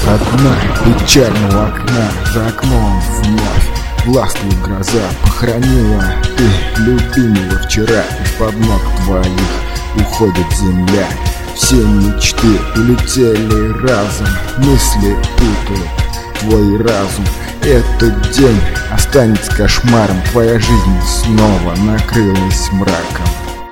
Одна печального окна, за окном вновь властвует гроза. Похоронила ты любимого вчера, из-под ног твоих уходит земля. Все мечты улетели разом, мысли путают твой разум. Этот день останется кошмаром, твоя жизнь снова накрылась мраком.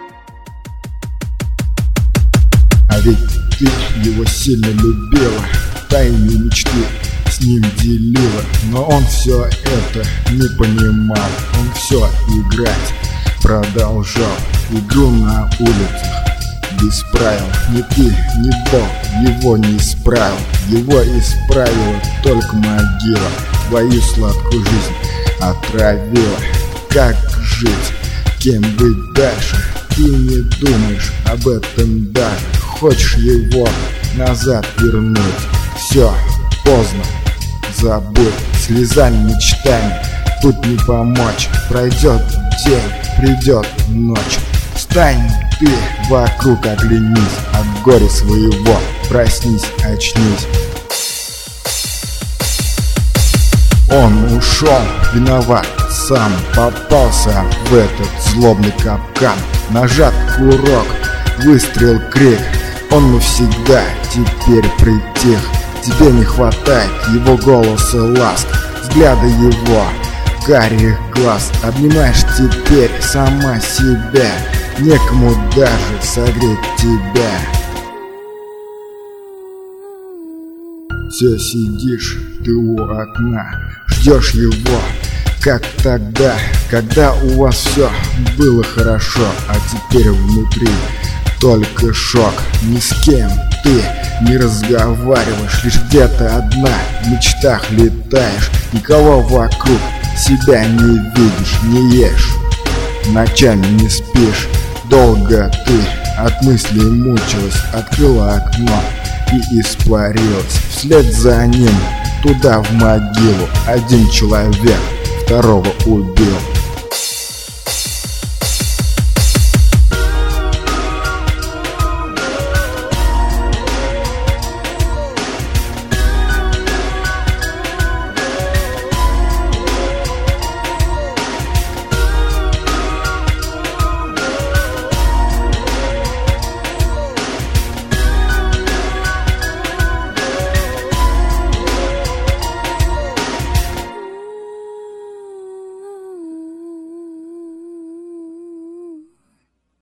А ведь ты его сильно любила, тайные мечты с ним делила. Но он все это не понимал, он все играть продолжал. Игру на улицах без правил, ни ты, ни Бог его не исправил. Его исправила только могила, твою сладкую жизнь отравила. Как жить, кем быть дальше, ты не думаешь об этом даже. Хочешь его назад вернуть, все поздно, забудь. Слезами, мечтами тут не помочь. Пройдет день, придет ночь. Встань ты, вокруг оглянись, от горя своего проснись, очнись. Он ушел, виноват сам, попался в этот злобный капкан. Нажат курок, выстрел, крик, он навсегда теперь притих. Тебе не хватает его голоса, ласк, взгляда его карих глаз. Обнимаешь теперь сама себя, некому даже согреть тебя. Все сидишь ты у окна, ждешь его, как тогда, когда у вас все было хорошо. А теперь внутри только шок. Ни с кем ты не разговариваешь, лишь где-то одна в мечтах летаешь. Никого вокруг себя не видишь, не ешь, ночами не спишь. Долго ты от мыслей мучилась, открыла окно и испарилась. Вслед за ним туда в могилу один человек второго убил.